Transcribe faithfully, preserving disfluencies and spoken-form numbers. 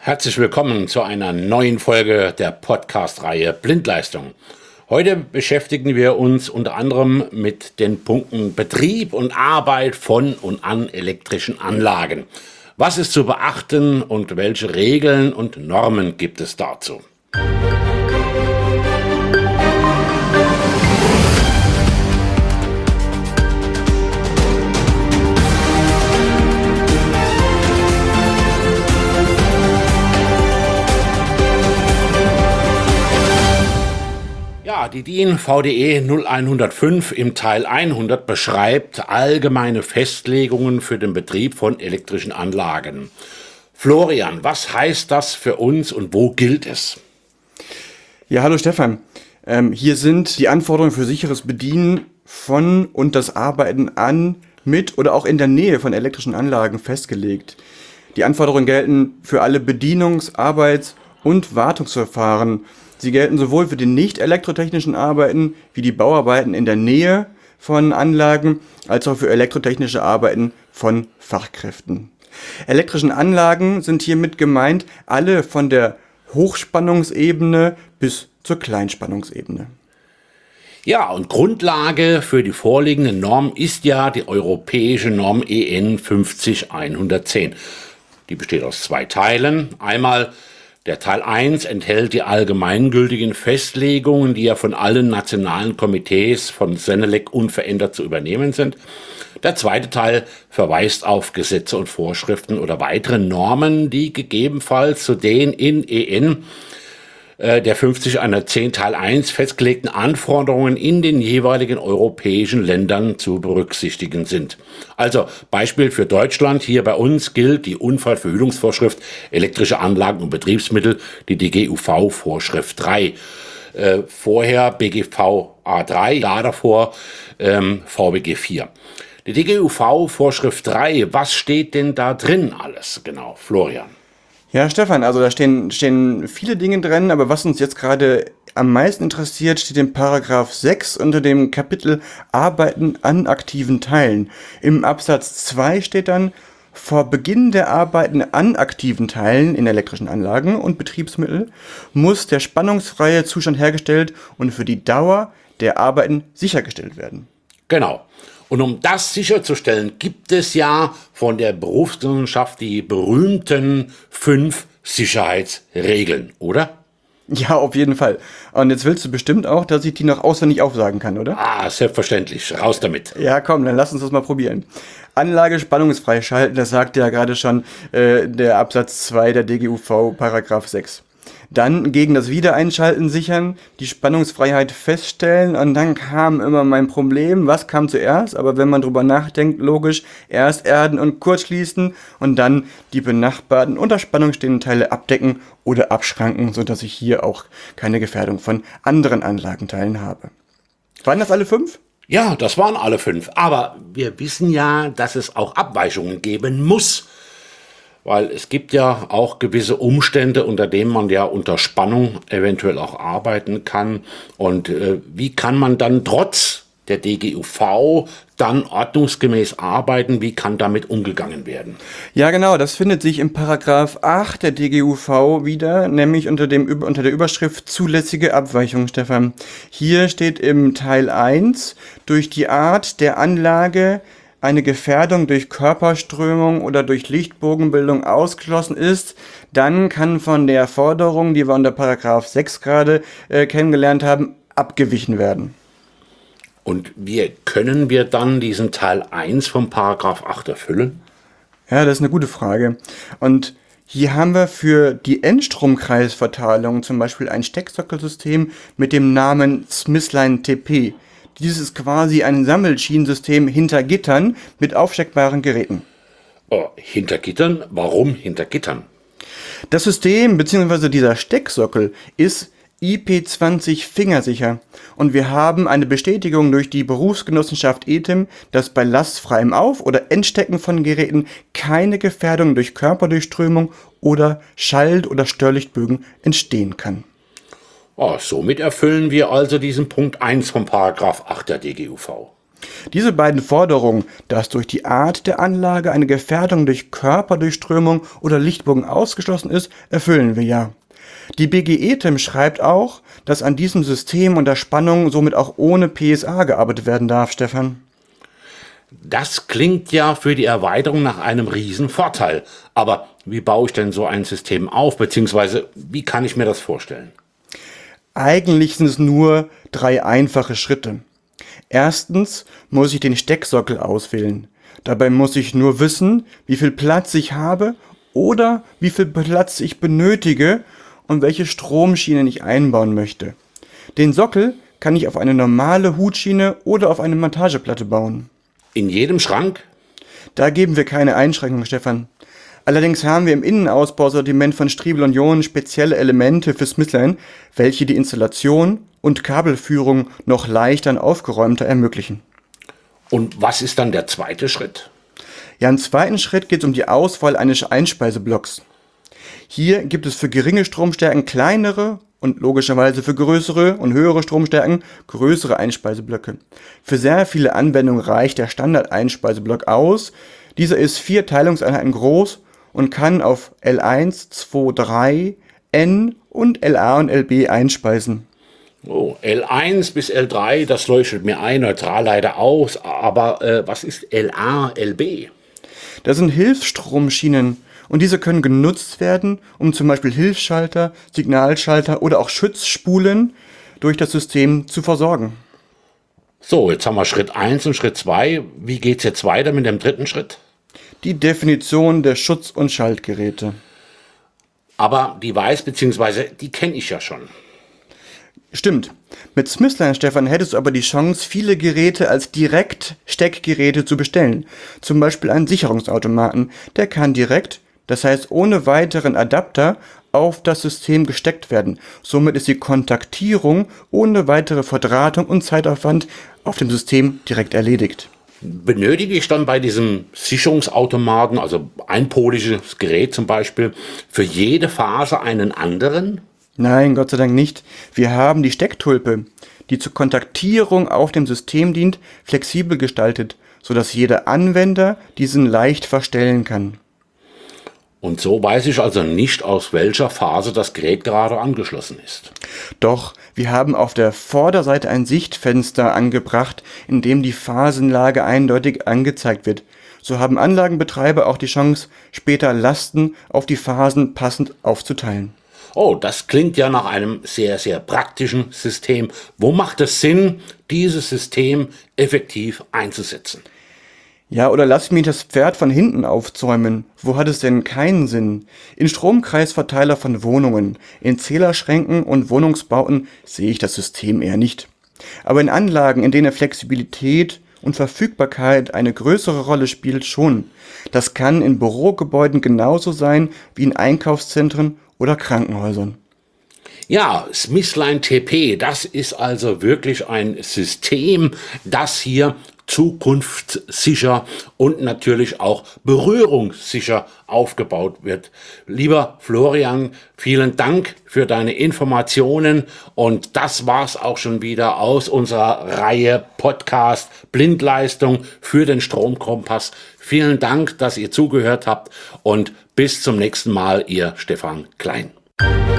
Herzlich willkommen zu einer neuen Folge der Podcast-Reihe Blindleistung. Heute beschäftigen wir uns unter anderem mit den Punkten Betrieb und Arbeit von und an elektrischen Anlagen. Was ist zu beachten und welche Regeln und Normen gibt es dazu? Ja, die D I N V D E null hundertfünf im Teil hundert beschreibt allgemeine Festlegungen für den Betrieb von elektrischen Anlagen. Florian, was heißt das für uns und wo gilt es? Ja, hallo Stefan. Ähm, hier sind die Anforderungen für sicheres Bedienen von und das Arbeiten an, mit oder auch in der Nähe von elektrischen Anlagen festgelegt. Die Anforderungen gelten für alle Bedienungs-, Arbeits- und Wartungsverfahren. Sie gelten sowohl für die nicht elektrotechnischen Arbeiten wie die Bauarbeiten in der Nähe von Anlagen, als auch für elektrotechnische Arbeiten von Fachkräften. Elektrischen Anlagen sind hiermit gemeint alle von der Hochspannungsebene bis zur Kleinspannungsebene. Ja, und Grundlage für die vorliegende Norm ist ja die europäische Norm E N fünf null eins eins zehn. Die besteht aus zwei Teilen. Einmal der Teil eins enthält die allgemeingültigen Festlegungen, die ja von allen nationalen Komitees von Senelec unverändert zu übernehmen sind. Der zweite Teil verweist auf Gesetze und Vorschriften oder weitere Normen, die gegebenenfalls zu den in E N äh, der fünf null eins zehn Teil eins festgelegten Anforderungen in den jeweiligen europäischen Ländern zu berücksichtigen sind. Also Beispiel für Deutschland, hier bei uns gilt die Unfallverhütungsvorschrift elektrische Anlagen und Betriebsmittel, die D G U V-Vorschrift drei. Äh, vorher B G V A drei, da davor ähm, V B G vier. Die D G U V-Vorschrift drei, was steht denn da drin alles genau, Florian? Ja, Stefan, also da stehen, stehen viele Dinge drin, aber was uns jetzt gerade am meisten interessiert, steht in Paragraph sechs unter dem Kapitel Arbeiten an aktiven Teilen. Im Absatz zwei steht dann: Vor Beginn der Arbeiten an aktiven Teilen in elektrischen Anlagen und Betriebsmitteln muss der spannungsfreie Zustand hergestellt und für die Dauer der Arbeiten sichergestellt werden. Genau. Und um das sicherzustellen, gibt es ja von der Berufsgenossenschaft die berühmten fünf Sicherheitsregeln, oder? Ja, auf jeden Fall. Und jetzt willst du bestimmt auch, dass ich die noch auswendig aufsagen kann, oder? Ah, selbstverständlich. Raus damit. Ja, komm, dann lass uns das mal probieren. Anlage spannungsfrei schalten, das sagte ja gerade schon äh, der Absatz zwei der D G U V, Paragraph sechs. Dann gegen das Wiedereinschalten sichern, die Spannungsfreiheit feststellen, und dann kam immer mein Problem, was kam zuerst? Aber wenn man drüber nachdenkt, logisch, erst erden und kurzschließen und dann die benachbarten unter Spannung stehenden Teile abdecken oder abschranken, sodass ich hier auch keine Gefährdung von anderen Anlagenteilen habe. Waren das alle fünf? Ja, das waren alle fünf. Aber wir wissen ja, dass es auch Abweichungen geben muss. Weil es gibt ja auch gewisse Umstände, unter denen man ja unter Spannung eventuell auch arbeiten kann. Und äh, wie kann man dann trotz der D G U V dann ordnungsgemäß arbeiten? Wie kann damit umgegangen werden? Ja, genau, das findet sich im Paragraph acht der D G U V wieder, nämlich unter, dem, unter der Überschrift zulässige Abweichung, Stefan. Hier steht im Teil eins, durch die Art der Anlage eine Gefährdung durch Körperströmung oder durch Lichtbogenbildung ausgeschlossen ist, dann kann von der Forderung, die wir unter Paragraph sechs gerade äh, kennengelernt haben, abgewichen werden. Und wie können wir dann diesen Teil eins vom Paragraph acht erfüllen? Ja, das ist eine gute Frage. Und hier haben wir für die Endstromkreisverteilung zum Beispiel ein Stecksockelsystem mit dem Namen Smithline T P. Dieses ist quasi ein Sammelschienensystem hinter Gittern mit aufsteckbaren Geräten. Oh, hinter Gittern? Warum hinter Gittern? Das System bzw. dieser Stecksockel ist I P zwanzig fingersicher und wir haben eine Bestätigung durch die Berufsgenossenschaft E T I M, dass bei lastfreiem Auf- oder Entstecken von Geräten keine Gefährdung durch Körperdurchströmung oder Schalt- oder Störlichtbögen entstehen kann. Oh, somit erfüllen wir also diesen Punkt eins vom Paragraph acht der D G U V. Diese beiden Forderungen, dass durch die Art der Anlage eine Gefährdung durch Körperdurchströmung oder Lichtbogen ausgeschlossen ist, erfüllen wir ja. Die B G E T E M schreibt auch, dass an diesem System unter Spannung somit auch ohne P S A gearbeitet werden darf, Stefan. Das klingt ja für die Erweiterung nach einem Riesenvorteil. Aber wie baue ich denn so ein System auf, beziehungsweise wie kann ich mir das vorstellen? Eigentlich sind es nur drei einfache Schritte. Erstens muss ich den Stecksockel auswählen. Dabei muss ich nur wissen, wie viel Platz ich habe oder wie viel Platz ich benötige und welche Stromschienen ich einbauen möchte. Den Sockel kann ich auf eine normale Hutschiene oder auf eine Montageplatte bauen. In jedem Schrank? Da geben wir keine Einschränkungen, Stefan. Allerdings haben wir im Innenausbausortiment von Striebel und John spezielle Elemente für Smithline, welche die Installation und Kabelführung noch leichter und aufgeräumter ermöglichen. Und was ist dann der zweite Schritt? Ja, im zweiten Schritt geht es um die Auswahl eines Einspeiseblocks. Hier gibt es für geringe Stromstärken kleinere und logischerweise für größere und höhere Stromstärken größere Einspeiseblöcke. Für sehr viele Anwendungen reicht der Standard-Einspeiseblöck aus. Dieser ist vier Teilungseinheiten groß und kann auf L eins, zwei, drei, N und L A und L B einspeisen. Oh, L eins bis L drei, das leuchtet mir ein, neutral leider aus. Aber äh, was ist L A, L B? Das sind Hilfsstromschienen und diese können genutzt werden, um zum Beispiel Hilfsschalter, Signalschalter oder auch Schutzspulen durch das System zu versorgen. So, jetzt haben wir Schritt eins und Schritt zwei. Wie geht's jetzt weiter mit dem dritten Schritt? Die Definition der Schutz- und Schaltgeräte. Aber die weiß, beziehungsweise die kenne ich ja schon. Stimmt. Mit Smithline, Stefan, hättest du aber die Chance, viele Geräte als Direkt-Steckgeräte zu bestellen. Zum Beispiel einen Sicherungsautomaten. Der kann direkt, das heißt ohne weiteren Adapter, auf das System gesteckt werden. Somit ist die Kontaktierung ohne weitere Verdrahtung und Zeitaufwand auf dem System direkt erledigt. Benötige ich dann bei diesem Sicherungsautomaten, also einpoliges Gerät zum Beispiel, für jede Phase einen anderen? Nein, Gott sei Dank nicht. Wir haben die Stecktulpe, die zur Kontaktierung auf dem System dient, flexibel gestaltet, sodass jeder Anwender diesen leicht verstellen kann. Und so weiß ich also nicht, aus welcher Phase das Gerät gerade angeschlossen ist. Doch, wir haben auf der Vorderseite ein Sichtfenster angebracht, in dem die Phasenlage eindeutig angezeigt wird. So haben Anlagenbetreiber auch die Chance, später Lasten auf die Phasen passend aufzuteilen. Oh, das klingt ja nach einem sehr, sehr praktischen System. Wo macht es Sinn, dieses System effektiv einzusetzen? Ja, oder lass mich das Pferd von hinten aufzäumen. Wo hat es denn keinen Sinn? In Stromkreisverteiler von Wohnungen, in Zählerschränken und Wohnungsbauten sehe ich das System eher nicht. Aber in Anlagen, in denen Flexibilität und Verfügbarkeit eine größere Rolle spielt, schon. Das kann in Bürogebäuden genauso sein wie in Einkaufszentren oder Krankenhäusern. Ja, Smithline T P, das ist also wirklich ein System, das hier zukunftssicher und natürlich auch berührungssicher aufgebaut wird. Lieber Florian, vielen Dank für deine Informationen und das war's auch schon wieder aus unserer Reihe Podcast Blindleistung für den Stromkompass. Vielen Dank, dass ihr zugehört habt und bis zum nächsten Mal, ihr Stefan Klein.